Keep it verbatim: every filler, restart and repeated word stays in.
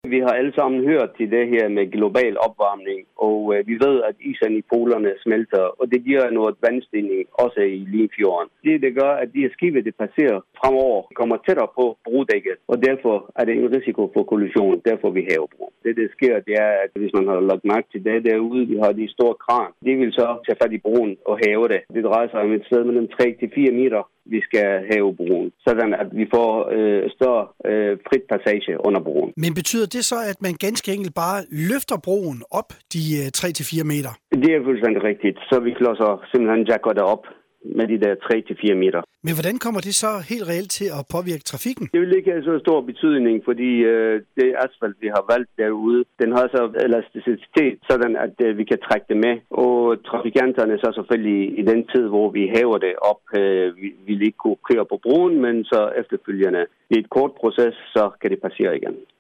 Vi har alle sammen hørt til det her med global opvarmning, og øh, vi ved, at isen i polerne smelter, og det giver noget vandstigning også i Limfjorden. Det, det gør, at de her skibe, det passerer fremover, kommer tættere på brodækket, og derfor er det en risiko for kollision, derfor vi hæver broen. Det, der sker, det er, at hvis man har lagt mærke til det derude, vi har de store kran, de vil så tage fat i broen og hæve det. Det drejer sig om et sted mellem tre til fire meter, vi skal hæve broen, sådan at vi får øh, større øh, frit passage under broen. Men betyder det så, at man ganske enkelt bare løfter broen op de øh, tre til fire meter? Det er fuldstændig rigtigt. Så vi klodser simpelthen jacker det op med de der tre til fire meter. Men hvordan kommer det så helt reelt til at påvirke trafikken? Det vil ikke have så stor betydning, fordi øh, det asfalt, vi har valgt derude, den har så elasticitet, sådan at øh, vi kan trække det med. Og trafikanterne så selvfølgelig i den tid, hvor vi hæver det op, øh, vi vil ikke kunne køre på broen, men så efterfølgende i et kort proces, så kan det passere igen.